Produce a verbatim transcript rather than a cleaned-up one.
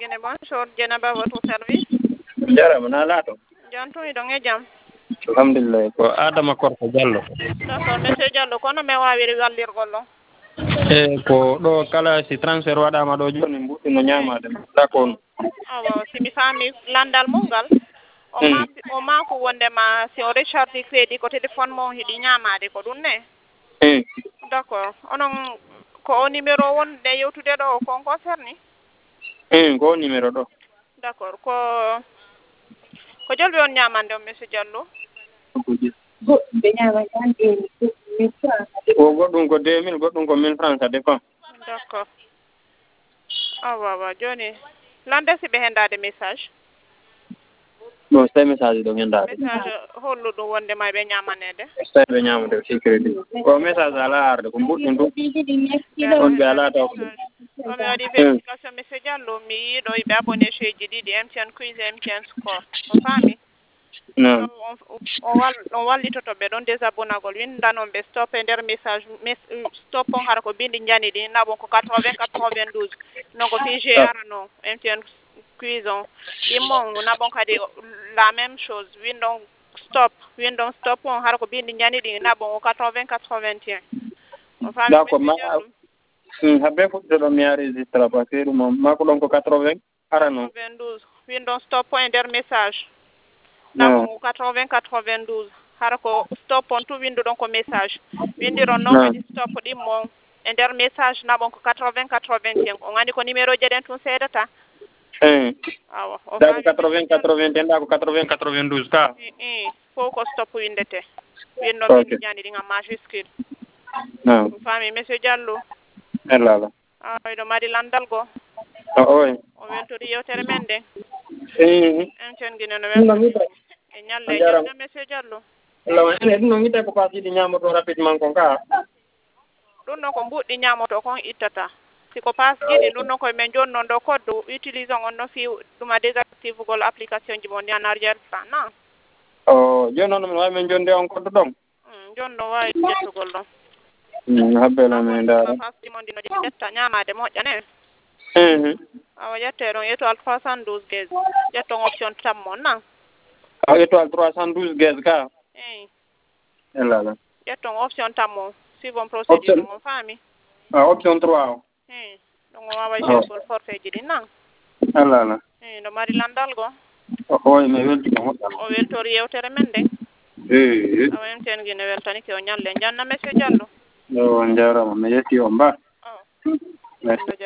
Guinée, bonjour, Djenaba, votre service. Jarama na laato. Jantu idong e jam. Alhamdulillah ko Adama Korko Diallo. D'accord, monsieur Diallo, kono me wawiri wallirgollo. E ko ɗo kala si transfert waɗama ɗo joni mbuɗɗino ñamade d'accord. Awa simi fami landal mungal. O ma o ma ko wondema si o recharge crédit ko téléphone mo hiɗi ñamade ko ɗum ne. Mm. D'accord. Onon ko o numéro wonde yewtude ɗo kon concerni? Mm, ko numéro ɗo. D'accord. Ko ko jolɓe on ñamande on monsieur Diallo? O goɗɗum ko deux mille goɗɗum ko mille francs ça dépend. D'accord. Awa awa joni lande si ɓe hendade message. Bon so tawi message ɗo hendade. Message holluɗum wondema ɓe ñamanede. So tawi ɓe ñamade sécurité. Ko message ala arde ko mbuɗɗum ɗum. On ɓe ala taw. O mi waɗi vérification monsieur Diallo mi yiiɗo ɓe abonné cheji ɗiɗi M T N quiz M T N score. O faami? Non. On wall on wallitoto ɓe ɗon désabonnagol windanon ɓe stop e nder message stop on hara ko bindi jani ɗi naɓon ko quatre-vingts quatre-vingt-douze non ko P G arano M T N quiz on immon naɓon kadi la même chose windon stop windon stop on hara ko bindi jani ɗi naɓon ko quatre-vingts quatre-vingt-un on faami d'accord ma habe fuɗɗo ɗo mi ya registre par ce que ɗum mako ɗon ko quatre-vingts arano quatre-vingt-douze windon stop on e nder message naɓon ko quatre-vingts quatre-vingt-douze hara ko stop on tout windu ɗon ko message windiron noon kadi stop ɗimmon e nder message naɓon ko quatre-vingts quatre-vingt-un on andi ko numéro ji ɗen tun seedata awa ɗa ko quatre-vingts quatre-vingt-un ɗa ko quatre-vingts quatre-vingt-douze ka i fof ko stop windete windon bindi jani ɗin en majuscule o faami monsieur Diallo elala ayɗo mari landal go o oy o weltori yewtere men nden en ten guine no weltori e ñalle jawna monsieur Diallo lawa ene ɗum no wiite ko pasiɗi ñamoto rapidement kon ka ɗum noon ko mbuɗɗi ñamoto kon ittata siko passe jiɗi ɗum noon koye men joni noon ɗo code utilisant on no fi ɗuma désactive gol application ji mon ni en arrière plan non o joni noon min wawi min jonde on code ɗon joni ɗon wawi ƴettugol ɗon habbela min dara passe ji mon ɗino ɗi ƴetta ñamade moƴƴane awa ƴette ɗon étoile trois cent douze gaz ƴetton option tam mon nan a étoile trois cent douze gaz ka eyi elala ƴetton option tam mon suivon procédure on faami a option trois o eyi ɗum o wawa jeygol forfait ji ɗin nan elala eyi no mari landal go o oy mi weltima moƴƴal o weltori yewtere men nden eyi awa en ten guine weltanike o ñalle janna monsieur Diallo o jarama mi yetti on ba